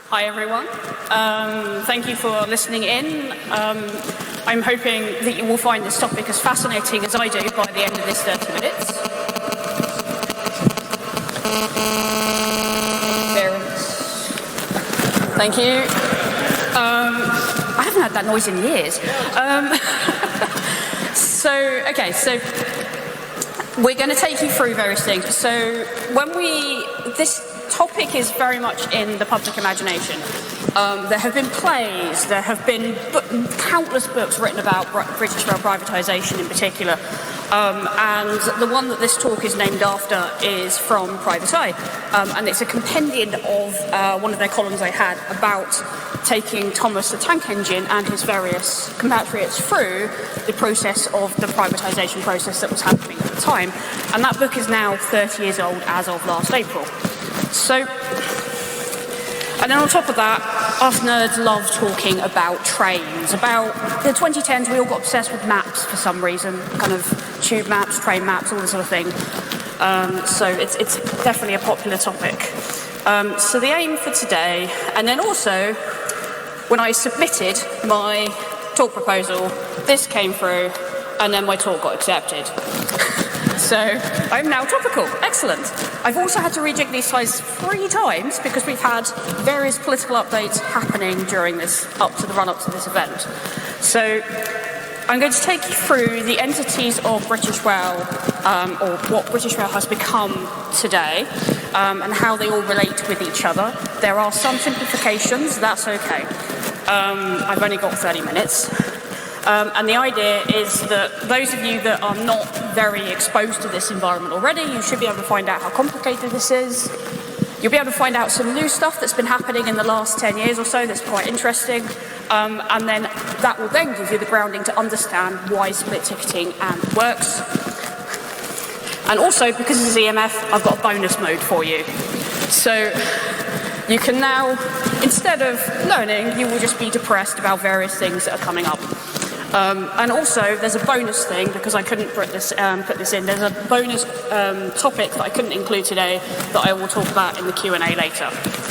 Hi everyone. Thank you for listening in. I'm hoping that you will find this topic as fascinating as I do by the end of this 30 minutes. Thank you. I haven't had that noise in years. So we're going to take you through various things. So this topic is very much in the public imagination. There have been plays, there have been countless books written about British rail privatisation in particular, and the one that this talk is named after is from Private Eye, and it's a compendium of one of their columns I had about taking Thomas the Tank Engine and his various compatriots through the process of the privatisation process that was happening at the time, and that book is now 30 years old as of last April. So, and then on top of that, us nerds love talking about trains. About the 2010s, we all got obsessed with maps for some reason, kind of tube maps, train maps, all this sort of thing. So it's definitely a popular topic. So the aim for today, and then also, when I submitted my talk proposal, this came through, and then my talk got accepted. So I'm now topical. Excellent. I've also had to rejig these slides 3 times because we've had various political updates happening during this, up to the run-up to this event. So I'm going to take you through the entities of British Rail, or what British Rail has become today, and how they all relate with each other. There are some simplifications, that's okay. I've only got 30 minutes. And the idea is that those of you that are not very exposed to this environment already, you should be able to find out how complicated this is. You'll be able to find out some new stuff that's been happening in the last 10 years or so that's quite interesting. And then that will then give you the grounding to understand why split ticketing works. And also, because this is EMF, I've got a bonus mode for you. So you can now, instead of learning, you will just be depressed about various things that are coming up. And also, there's a bonus thing, because I couldn't put this in, there's a bonus topic that I couldn't include today that I will talk about in the Q&A later.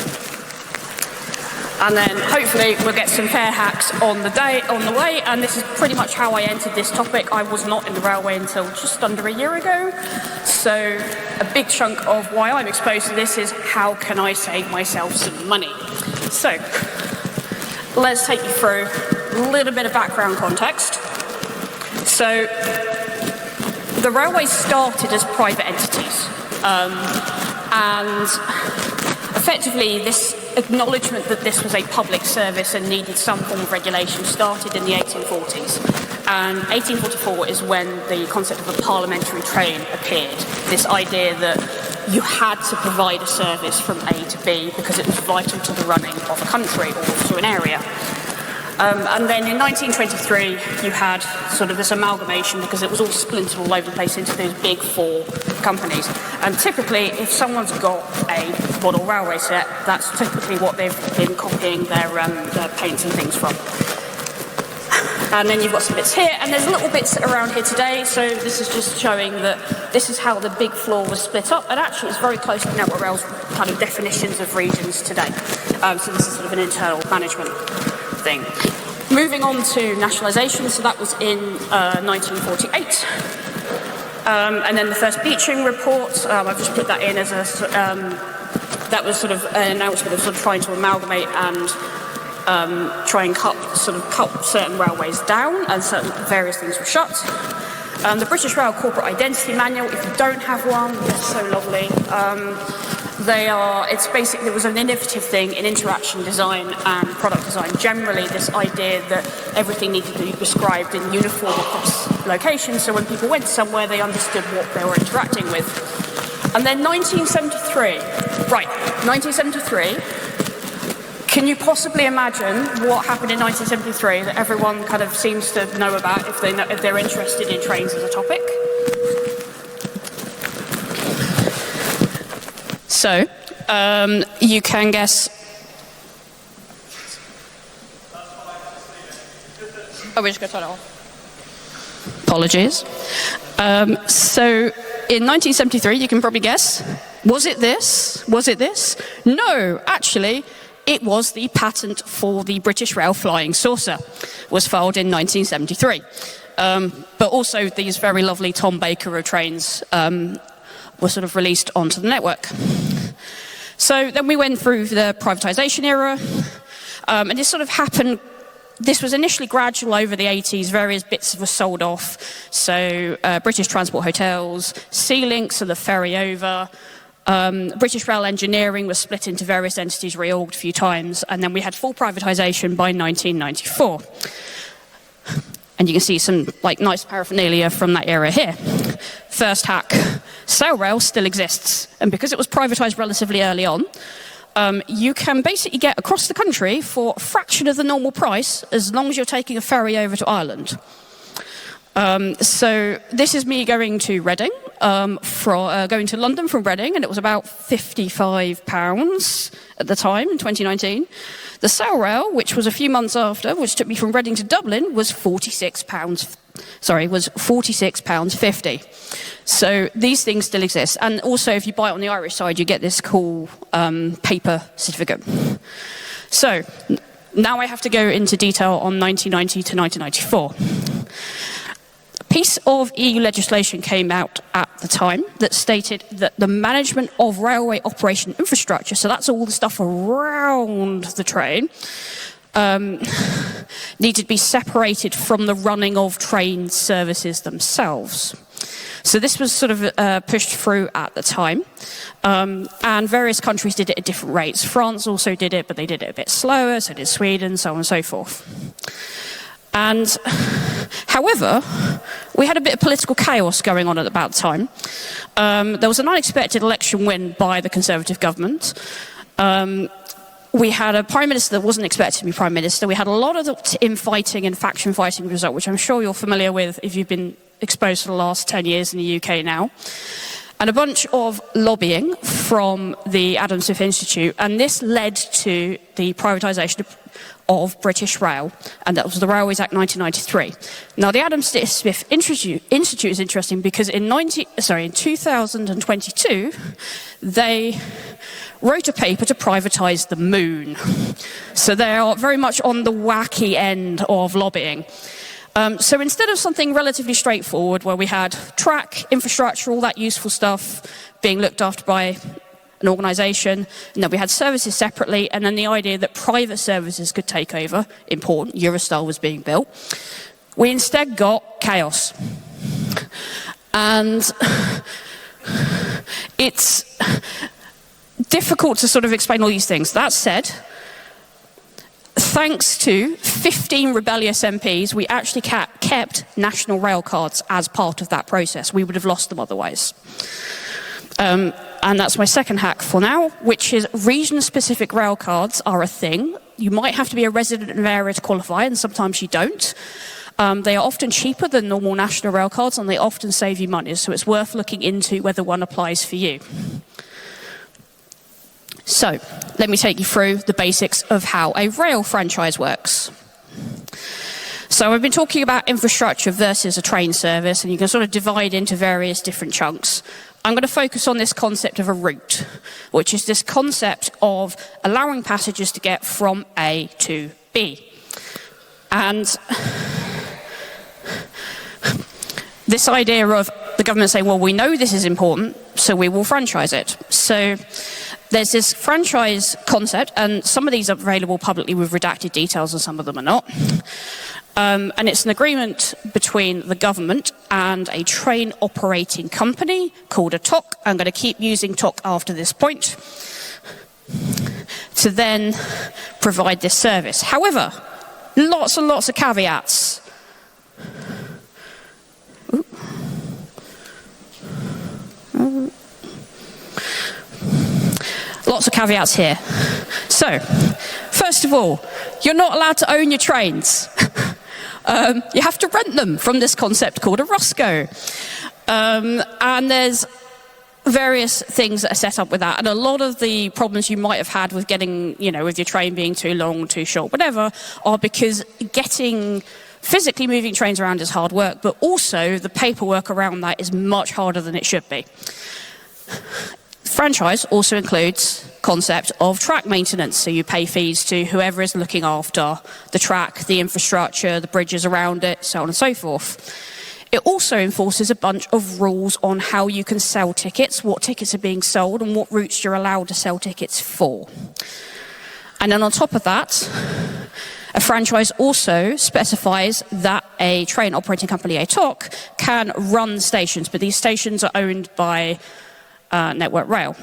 And then, hopefully, we'll get some fare hacks on the way, and this is pretty much how I entered this topic. I was not in the railway until just under a year ago, so a big chunk of why I'm exposed to this is how can I save myself some money. So, let's take you through a little bit of background context. So, the railways started as private entities, and effectively this acknowledgement that this was a public service and needed some form of regulation started in the 1840s. And 1844 is when the concept of a parliamentary train appeared. This idea that you had to provide a service from A to B because it was vital to the running of a country or to an area. And then in 1923, you had sort of this amalgamation because it was all splintered all over the place into those big 4 companies. And typically, if someone's got a model railway set, that's typically what they've been copying their paints and things from. And then you've got some bits here, and there's little bits around here today, so this is just showing that this is how the big floor was split up, and actually it's very close to Network Rail's kind of definitions of regions today. So this is sort of an internal management thing. Moving on to nationalisation, so that was in 1948. And then the first Beeching report, I've just put that in as a, that was sort of an announcement of sort of trying to amalgamate and try and cut certain railways down, and certain various things were shut. The British Rail Corporate Identity Manual, if you don't have one, they're so lovely. It's basically, it was an innovative thing in interaction design and product design. Generally, this idea that everything needed to be prescribed in uniform across locations, so when people went somewhere, they understood what they were interacting with. And then 1973, right, 1973, can you possibly imagine what happened in 1973 that everyone kind of seems to know about if they're interested in trains as a topic? So, you can guess. Oh, we're just going to turn it off. Apologies. So, in 1973, you can probably guess, was it this? Was it this? No, actually, it was the patent for the British Rail Flying Saucer, was filed in 1973. But also these very lovely Tom Baker trains were sort of released onto the network. So then we went through the privatisation era, and this sort of happened. This was initially gradual over the 80s, various bits were sold off. So British Transport Hotels, Sea-Links and the ferry over, British Rail Engineering was split into various entities, reorged a few times, and then we had full privatisation by 1994. And you can see some nice paraphernalia from that era here. First hack, Sailrail still exists, and because it was privatised relatively early on, you can basically get across the country for a fraction of the normal price as long as you're taking a ferry over to Ireland. So this is me going to Reading, going to London from Reading, and it was about £55 at the time in 2019. The Sailrail, which was a few months after, which took me from Reading to Dublin, was £46.50. So these things still exist. And also, if you buy it on the Irish side, you get this cool paper certificate. So now I have to go into detail on 1990 to 1994. A piece of EU legislation came out at the time that stated that the management of railway operation infrastructure, so that's all the stuff around the train, needed to be separated from the running of train services themselves. So this was sort of pushed through at the time, and various countries did it at different rates. France also did it, but they did it a bit slower, so did Sweden, so on and so forth. And however, we had a bit of political chaos going on at about the time. There was an unexpected election win by the Conservative government. We had a prime minister that wasn't expected to be prime minister. We had a lot of infighting and faction fighting result, which I'm sure you're familiar with if you've been exposed for the last 10 years in the UK now. And a bunch of lobbying from the Adam Smith Institute, and this led to the privatisation of British Rail, and that was the Railways Act 1993. Now, the Adam Smith Institute is interesting because in 2022, they wrote a paper to privatise the moon. So they are very much on the wacky end of lobbying. So instead of something relatively straightforward where we had track, infrastructure, all that useful stuff being looked after by an organisation, and then we had services separately, and then the idea that private services could take over, important, Eurostar was being built, we instead got chaos. And it's difficult to sort of explain all these things. That said, thanks to 15 rebellious MPs, we actually kept national rail cards as part of that process. We would have lost them otherwise. And that's my second hack for now, which is region-specific rail cards are a thing. You might have to be a resident of an area to qualify, and sometimes you don't. They are often cheaper than normal national rail cards, and they often save you money, so it's worth looking into whether one applies for you. So, let me take you through the basics of how a rail franchise works. So I've been talking about infrastructure versus a train service, and you can sort of divide into various different chunks. I'm going to focus on this concept of a route, which is this concept of allowing passengers to get from A to B. And this idea of the government saying, well, we know this is important, so we will franchise it. So there's this franchise concept, and some of these are available publicly with redacted details, and some of them are not. And it's an agreement between the government and a train operating company called a TOC. I'm going to keep using TOC after this point to then provide this service. However, lots and lots of caveats. Lots of caveats here. So, first of all, you're not allowed to own your trains. You have to rent them from this concept called a ROSCO. And there's various things that are set up with that. And a lot of the problems you might have had with getting, with your train being too long, too short, whatever, are because physically moving trains around is hard work, but also the paperwork around that is much harder than it should be. Franchise also includes concept of track maintenance. So you pay fees to whoever is looking after the track, the infrastructure, the bridges around it, so on and so forth. It also enforces a bunch of rules on how you can sell tickets, what tickets are being sold, and what routes you're allowed to sell tickets for. And then on top of that, a franchise also specifies that a train operating company, a TOC, can run stations, but these stations are owned by Network Rail.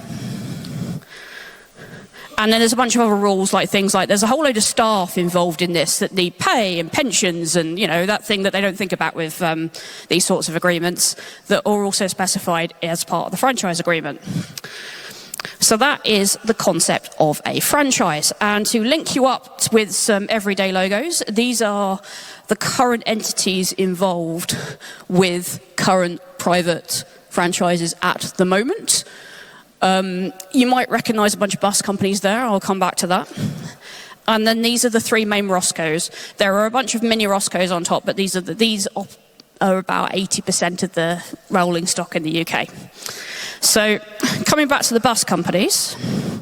And then there's a bunch of other rules, like things like there's a whole load of staff involved in this that need pay and pensions and, you know, that thing that they don't think about with these sorts of agreements that are also specified as part of the franchise agreement. So that is the concept of a franchise. And to link you up with some everyday logos, these are the current entities involved with current private franchises at the moment. You might recognise a bunch of bus companies there. I'll come back to that. And then these are the three main Roscos. There are a bunch of mini Roscos on top, but these are about 80% of the rolling stock in the UK. So coming back to the bus companies,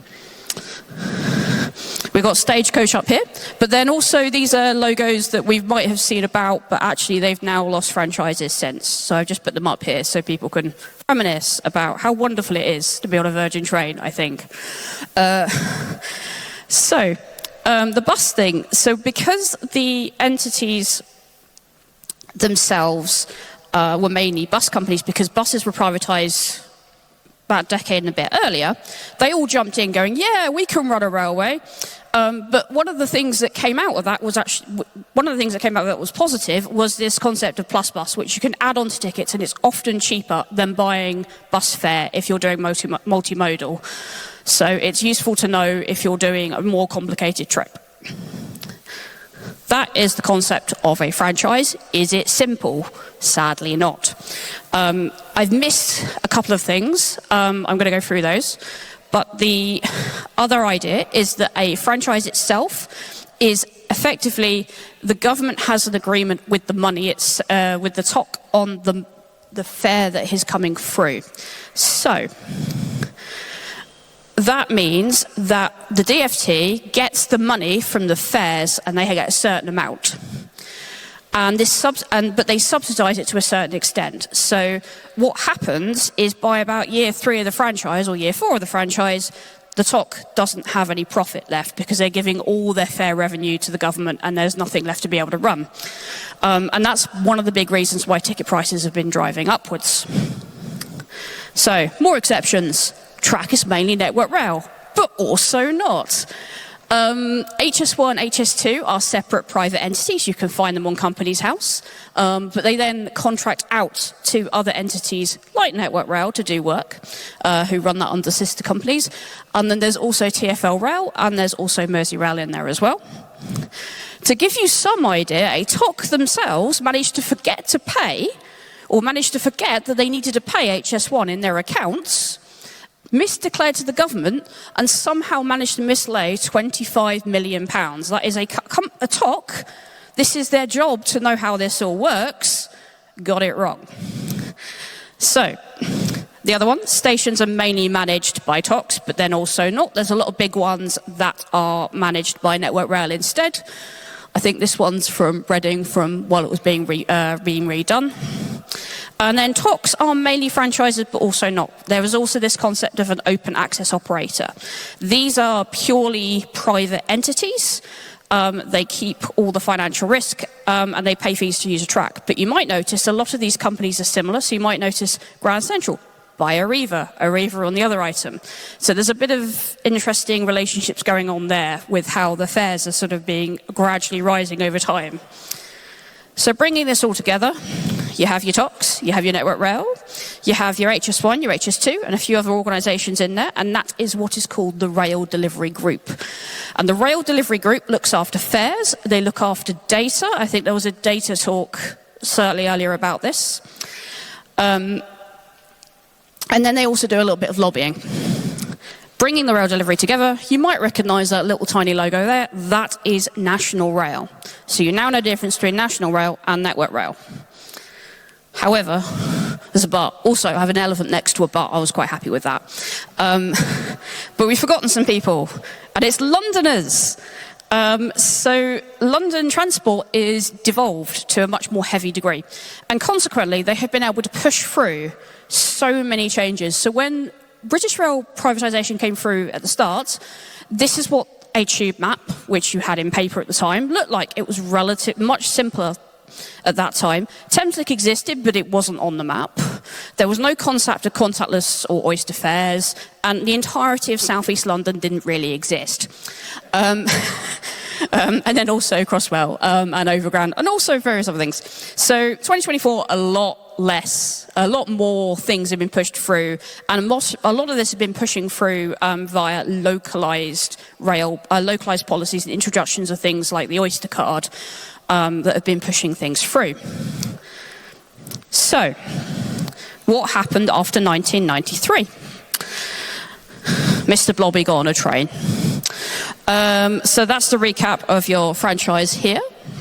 we've got Stagecoach up here, but then also these are logos that we might have seen about, but actually they've now lost franchises since. So I've just put them up here so people can reminisce about how wonderful it is to be on a Virgin train, I think. The bus thing, so because the entities themselves were mainly bus companies, because buses were privatised about a decade and a bit earlier, they all jumped in going, yeah, we can run a railway. But one of the things that came out of that was positive was this concept of Plus Bus, which you can add on to tickets, and it's often cheaper than buying bus fare if you're doing multimodal. So it's useful to know if you're doing a more complicated trip. That is the concept of a franchise. Is it simple? Sadly not. I've missed a couple of things. I'm going to go through those. But the other idea is that a franchise itself is effectively the government has an agreement with the money, with the TOC on the fare that is coming through. So that means that the DfT gets the money from the fares and they get a certain amount. But they subsidise it to a certain extent. So what happens is by about year 3 of the franchise or year 4 of the franchise, the TOC doesn't have any profit left because they're giving all their fare revenue to the government and there's nothing left to be able to run. And that's one of the big reasons why ticket prices have been driving upwards. So, more exceptions. Track is mainly Network Rail, but also not. HS1 and HS2 are separate private entities. You can find them on Companies House, but they then contract out to other entities like Network Rail to do work, who run that under sister companies. And then there's also TfL Rail, and there's also Merseyrail in there as well. To give you some idea, a TOC themselves managed to forget to pay, or managed to forget that they needed to pay HS1 in their accounts, misdeclared to the government, and somehow managed to mislay £25 million. That is a TOC. This is their job to know how this all works. Got it wrong. So, the other one, stations are mainly managed by TOCs, but then also not. There's a lot of big ones that are managed by Network Rail instead. I think this one's from Reading from while it was being redone. And then TOCs are mainly franchises, but also not. There is also this concept of an open access operator. These are purely private entities. They keep all the financial risk, and they pay fees to use a track. But you might notice a lot of these companies are similar. So you might notice Grand Central by Arriva on the other item. So there's a bit of interesting relationships going on there with how the fares are sort of being gradually rising over time. So bringing this all together, you have your TOCs, you have your Network Rail, you have your HS1, your HS2, and a few other organisations in there, and that is what is called the Rail Delivery Group. And the Rail Delivery Group looks after fares, they look after data. I think there was a data talk certainly earlier about this. And then they also do a little bit of lobbying. Bringing the rail delivery together, you might recognise that little tiny logo there. That is National Rail. So you now know the difference between National Rail and Network Rail. However, there's a but. Also, I have an elephant next to a but. I was quite happy with that. But we've forgotten some people, and it's Londoners. So London Transport is devolved to a much more heavy degree. And consequently, they have been able to push through so many changes. So when British Rail privatisation came through at the start, this is what a tube map, which you had in paper at the time, looked like. It was much simpler at that time. Thameslink existed, but it wasn't on the map. There was no concept of contactless or Oyster fares, and the entirety of South East London didn't really exist. And then also Crossrail and Overground, and also various other things. So 2024, a lot more things have been pushed through, and a lot of this has been pushing through via localised policies and introductions of things like the Oyster card that have been pushing things through. So, what happened after 1993? Mr. Blobby got on a train. So that's the recap of your franchise here.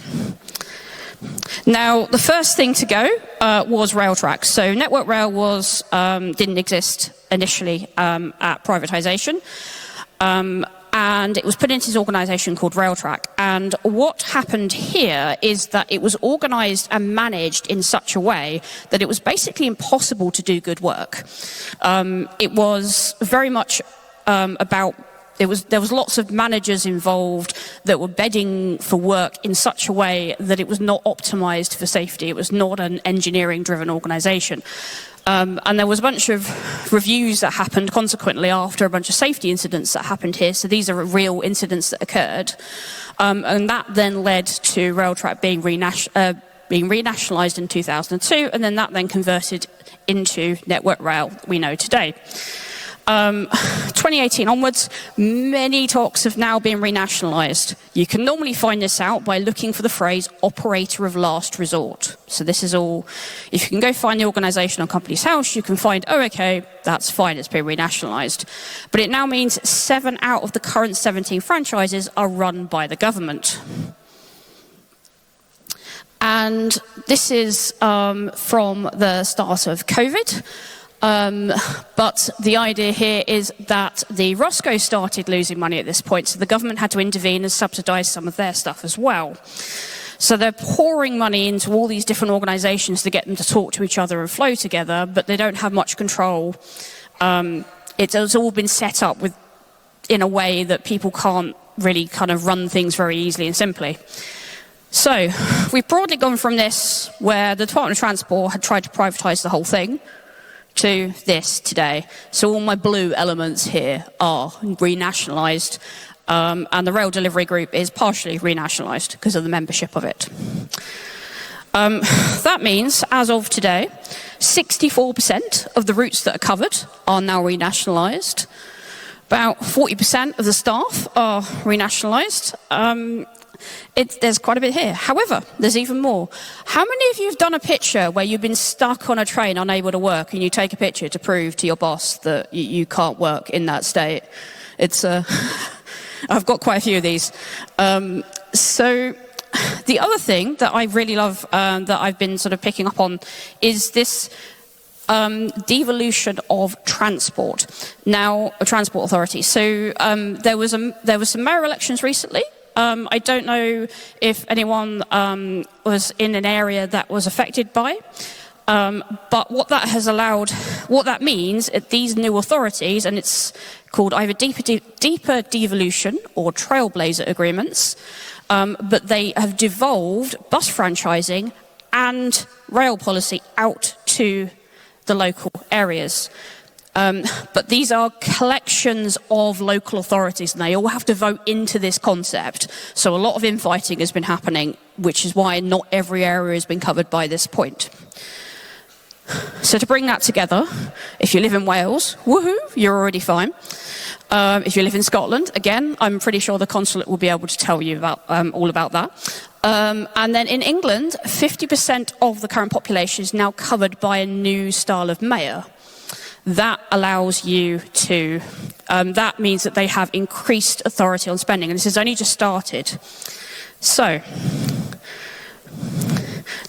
Now, the first thing to go was Railtrack. So Network Rail didn't exist initially at privatisation. And it was put into this organisation called Railtrack. And what happened here is that it was organised and managed in such a way that it was basically impossible to do good work. It was very much there was lots of managers involved that were bedding for work in such a way that it was not optimised for safety. It was not an engineering-driven organisation. And there was a bunch of reviews that happened consequently after a bunch of safety incidents that happened here. So these are real incidents that occurred. And that then led to Railtrack being renationalised in 2002, and then that then converted into Network Rail we know today. 2018 onwards, many TOCs have now been renationalised. You can normally find this out by looking for the phrase operator of last resort. So this is all, if you can go find the organisation on Companies House, you can find, oh, okay, that's fine, it's been renationalised. But it now means 7 out of the current 17 franchises are run by the government. And this is from the start of COVID. But the idea here is that the Roscoe started losing money at this point, so the government had to intervene and subsidise some of their stuff as well. So they're pouring money into all these different organisations to get them to talk to each other and flow together, but they don't have much control. It's all been set up in a way that people can't really kind of run things very easily and simply. So we've broadly gone from this, where the Department of Transport had tried to privatise the whole thing, to this today. So all my blue elements here are renationalised, and the Rail Delivery Group is partially renationalised because of the membership of it. That means, as of today, 64% of the routes that are covered are now renationalised. About 40% of the staff are renationalised. There's quite a bit here. However, there's even more. How many of you have done a picture where you've been stuck on a train unable to work, and you take a picture to prove to your boss that you can't work in that state? It's I've got quite a few of these. So the other thing that I really love that I've been sort of picking up on is this devolution of transport. Now, a transport authority. So there was some mayoral elections recently. I don't know if anyone was in an area that was affected by, but what that means at these new authorities, and it's called either deeper devolution or trailblazer agreements, but they have devolved bus franchising and rail policy out to the local areas. But these are collections of local authorities, and they all have to vote into this concept. So a lot of infighting has been happening, which is why not every area has been covered by this point. So to bring that together, if you live in Wales, woohoo, you're already fine. If you live in Scotland, again, I'm pretty sure the consulate will be able to tell you about all about that. And then in England, 50% of the current population is now covered by a new style of mayor. That allows you to, that means that they have increased authority on spending, and this has only just started. So,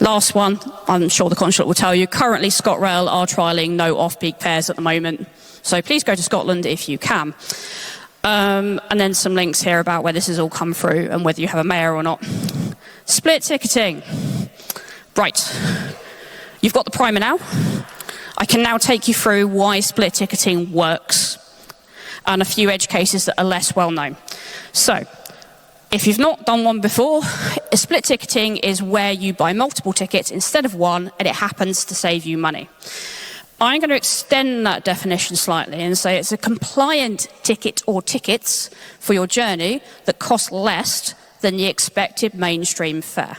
Last one, I'm sure the consulate will tell you, currently ScotRail are trialling no off-peak fares at the moment. So please go to Scotland if you can. And then some links here about where this has all come through and whether you have a mayor or not. Split ticketing. Right. You've got the primer now. I can now take you through why split ticketing works and a few edge cases that are less well known. So, if you've not done one before, split ticketing is where you buy multiple tickets instead of one, and it happens to save you money. I'm going to extend that definition slightly and say it's a compliant ticket or tickets for your journey that cost less than the expected mainstream fare.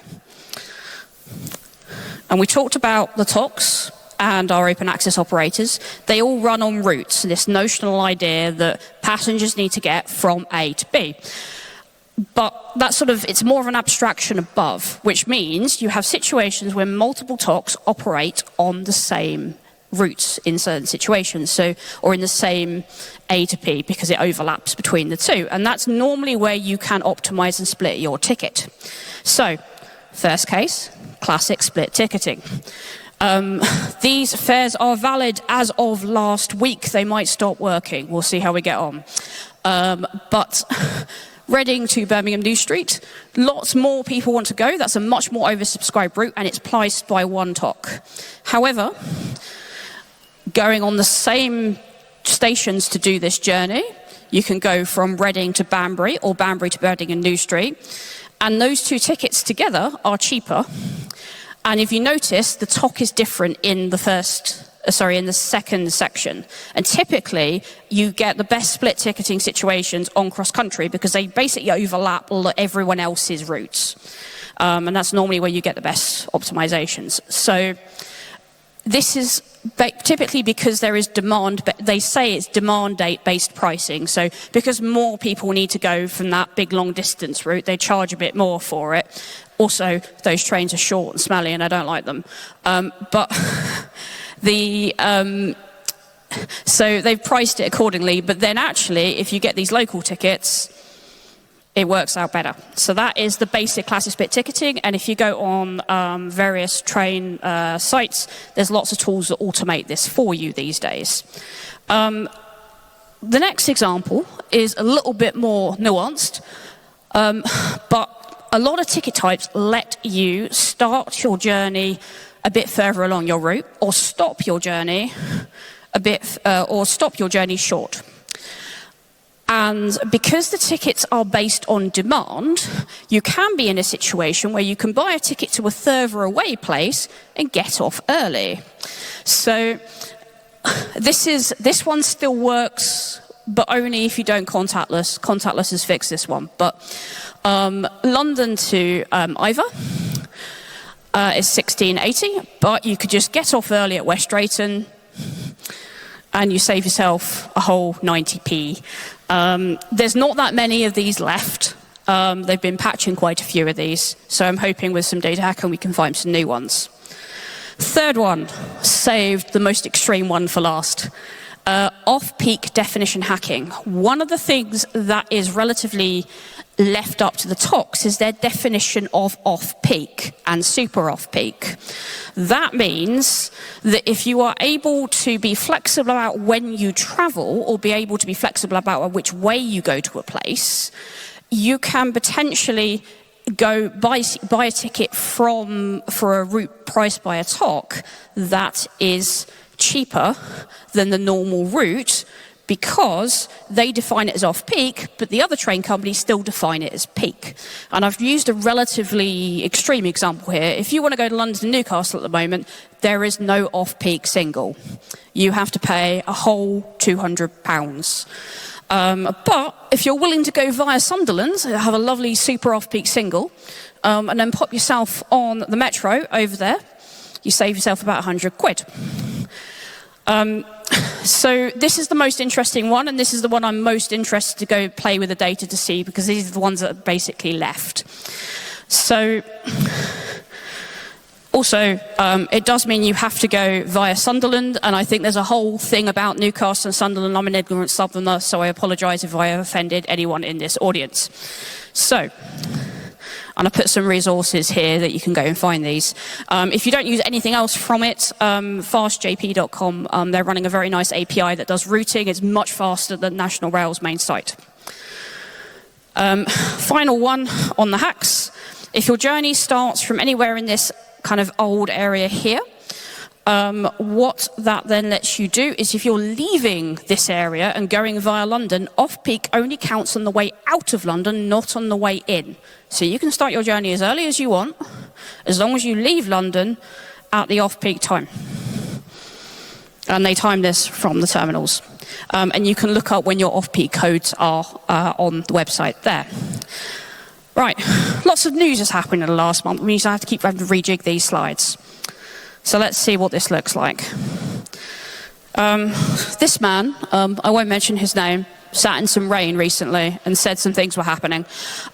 And we talked about the TOCs and our open access operators. They all run on routes, this notional idea that passengers need to get from A to B. But that's it's more of an abstraction above, which means you have situations where multiple TOCs operate on the same routes in certain situations, or in the same A to P, because it overlaps between the two. And that's normally where you can optimize and split your ticket. So, first case, classic split ticketing. These fares are valid as of last week. They might stop working. We'll see how we get on. But Reading to Birmingham New Street, lots more people want to go. That's a much more oversubscribed route, and it's priced by one TOC. However, going on the same stations to do this journey, you can go from Reading to Banbury or Banbury to Reading and New Street, and those two tickets together are cheaper. And if you notice, the TOC is different in the second section. And typically, you get the best split ticketing situations on cross-country because they basically overlap everyone else's routes. And that's normally where you get the best optimizations. So this is typically because there is demand, but they say it's demand-based pricing. So because more people need to go from that big long-distance route, they charge a bit more for it. Also, those trains are short and smelly, and I don't like them. So they've priced it accordingly, but then actually, if you get these local tickets, it works out better. So that is the basic classic split ticketing, and if you go on various train sites, there's lots of tools that automate this for you these days. The next example is a little bit more nuanced, but a lot of ticket types let you start your journey a bit further along your route, or stop your journey short. And because the tickets are based on demand, you can be in a situation where you can buy a ticket to a further away place and get off early. So this one still works, but only if you don't contactless. Contactless has fixed this one. But London to Ivor is £16.80, but you could just get off early at West Drayton and you save yourself a whole 90p. There's not that many of these left. They've been patching quite a few of these, so I'm hoping with some data hacking we can find some new ones. Third one, saved the most extreme one for last. Off-peak definition hacking. One of the things that is relatively left up to the TOCs is their definition of off-peak and super off-peak. That means that if you are able to be flexible about when you travel, or be able to be flexible about which way you go to a place, you can potentially go buy a ticket for a route priced by a TOC that is cheaper than the normal route, because they define it as off-peak, but the other train companies still define it as peak. And I've used a relatively extreme example here. If you want to go to London to Newcastle at the moment, there is no off-peak single. You have to pay a whole £200. But if you're willing to go via Sunderland, have a lovely super off-peak single, and then pop yourself on the metro over there, you save yourself about £100. So this is the most interesting one, and this is the one I'm most interested to go play with the data to see, because these are the ones that are basically left. So also, it does mean you have to go via Sunderland, and I think there's a whole thing about Newcastle and Sunderland. I'm an ignorant southerner, so I apologise if I have offended anyone in this audience. So And I put some resources here that you can go and find these. If you don't use anything else from it, fastjp.com, they're running a very nice API that does routing. It's much faster than National Rail's main site. Final one on the hacks. If your journey starts from anywhere in this kind of old area here, what that then lets you do is if you're leaving this area and going via London, off-peak only counts on the way out of London, not on the way in. So you can start your journey as early as you want, as long as you leave London at the off-peak time. And they time this from the terminals. And you can look up when your off-peak codes are on the website there. Right, lots of news has happened in the last month. We have to keep having to rejig these slides. So let's see what this looks like. This man, I won't mention his name, sat in some rain recently and said some things were happening.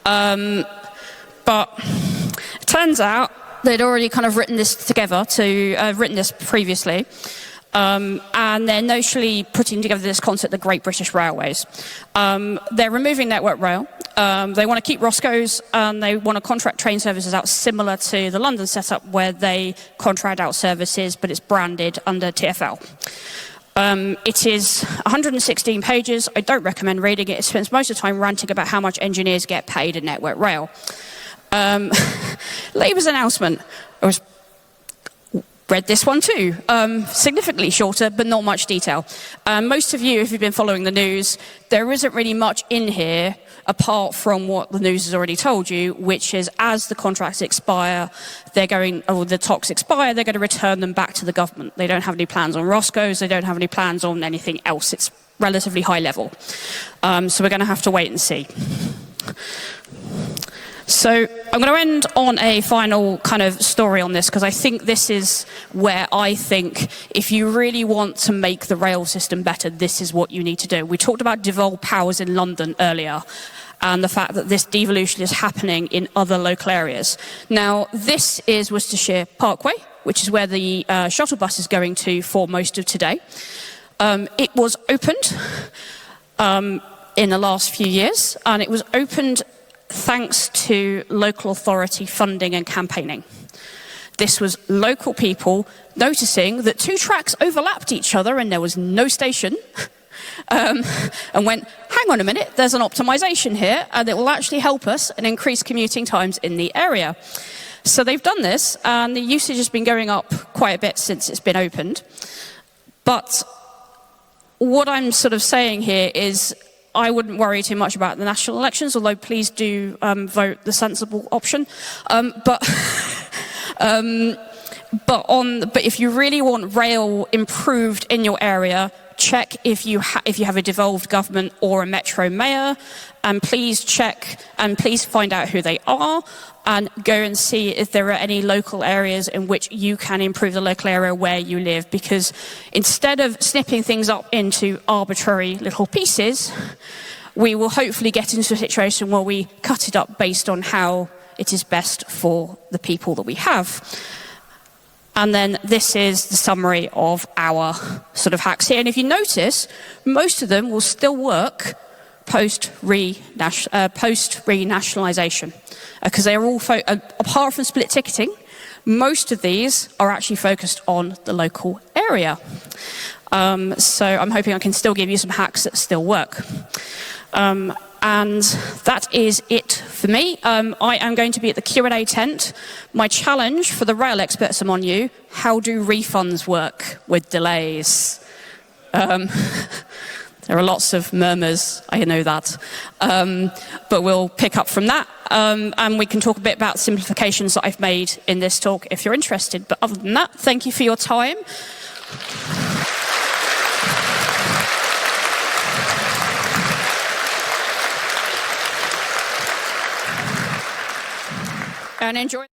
But it turns out they'd already kind of written this together, written this previously. And they're notionally putting together this concept of Great British Railways. They're removing Network Rail. They want to keep Roscoe's, and they want to contract train services out similar to the London setup where they contract out services, but it's branded under TfL. It is 116 pages. I don't recommend reading it. It spends most of the time ranting about how much engineers get paid in Network Rail. Labour's announcement. I was read this one too. Significantly shorter, but not much detail. Most of you, if you've been following the news, there isn't really much in here apart from what the news has already told you, which is as the contracts expire, the TOCs expire, they're going to return them back to the government. They don't have any plans on Roscoe's, they don't have any plans on anything else. It's relatively high level. So we're going to have to wait and see. So I'm going to end on a final kind of story on this, because I think this is where I think if you really want to make the rail system better, this is what you need to do. We talked about devolved powers in London earlier, and the fact that this devolution is happening in other local areas. Now, this is Worcestershire Parkway, which is where the shuttle bus is going to for most of today. It was opened in the last few years, and it was opened thanks to local authority funding and campaigning. This was local people noticing that two tracks overlapped each other and there was no station, and went, hang on a minute, there's an optimization here and it will actually help us and increase commuting times in the area. So they've done this, and the usage has been going up quite a bit since it's been opened. But what I'm sort of saying here is I wouldn't worry too much about the national elections, although please do vote the sensible option. But if you really want rail improved in your area, check if you have a devolved government or a metro mayor, and please check and please find out who they are, and go and see if there are any local areas in which you can improve the local area where you live. Because instead of snipping things up into arbitrary little pieces, we will hopefully get into a situation where we cut it up based on how it is best for the people that we have. And then this is the summary of our sort of hacks here. And if you notice, most of them will still work post-renationalisation. Because they're all, apart from split ticketing, most of these are actually focused on the local area. So I'm hoping I can still give you some hacks that still work. And that is it for me. I am going to be at the Q&A tent. My challenge for the rail experts among you: how do refunds work with delays? There are lots of murmurs, I know that. But we'll pick up from that. And we can talk a bit about simplifications that I've made in this talk if you're interested. But other than that, thank you for your time. And enjoy.